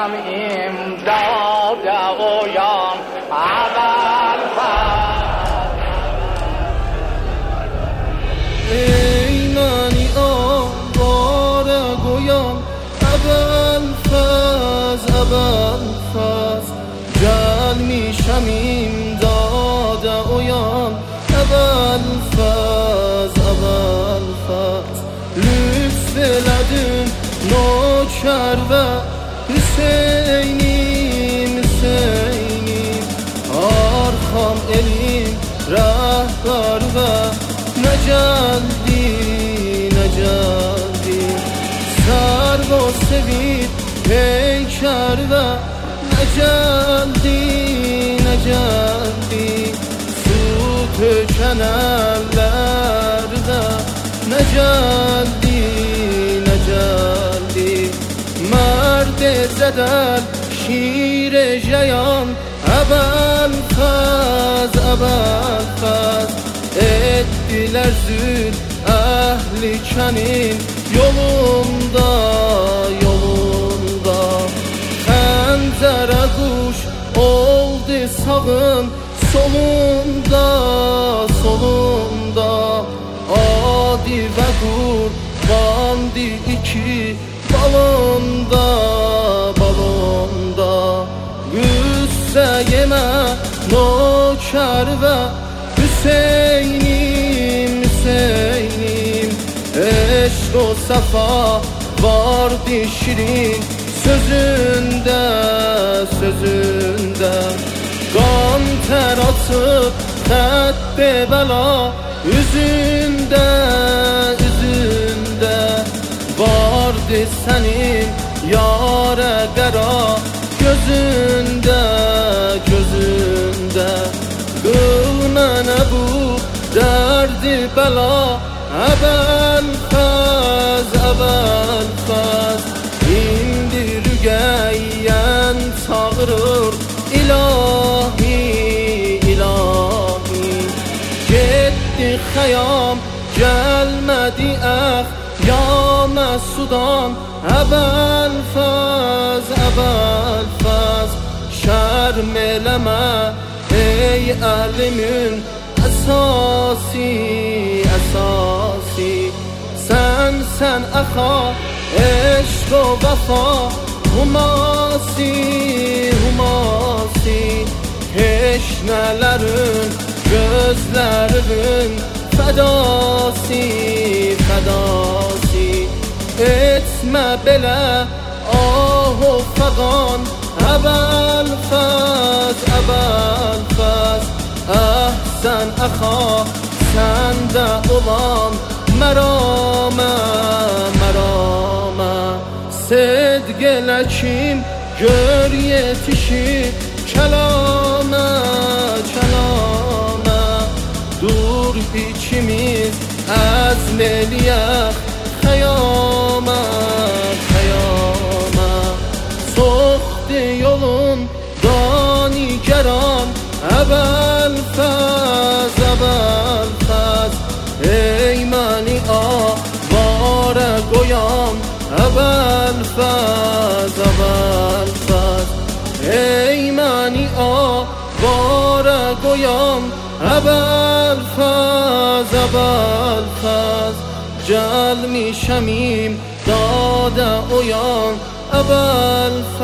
امداد اویان اول ایمانی آواره گویان اول فاز جل میشم امداد اویان اول فاز لطف لدن نوکر و حسینیم آرخام الیم رهبر و نجلدی سر و سوید پیکر و نجلدی سوت کنرler و نجلدی مرد زدل شیر جیان اول فاز ettiler zül ehli kenin yolunda Xəncərə quş oldu sağın solunda adi və qurbandı iki balonda qüssə yemə nokər və Hüseynim eşq o safa vardı şirin sözündə qan ter atıp xətt bəla üzündə vardı sənin yara qəra gözündə qıl mənə bu dərdi bəla əvəl fəz indi rügəyyən çağırır ilahi getdi xəyam gəlmədi əx ya məsudan əvəl fəz şərm eləmə ey əhlimin əsası sən əxa eşq o vəfa humasi teşnələrin gözlərin fədası etmə belə ah o fəqan əvəl fəz əhsən əxa səndə olan مرامه صدق لکیم gör yetişip kelame dur içimiz azmeliyek xeyame soxdu yolun danigeran əvəl fəz ey məni avara qoyan əvəl fəz ey məni avara qoyan əvəl fəz gəlmişəm imdada oyan əvəl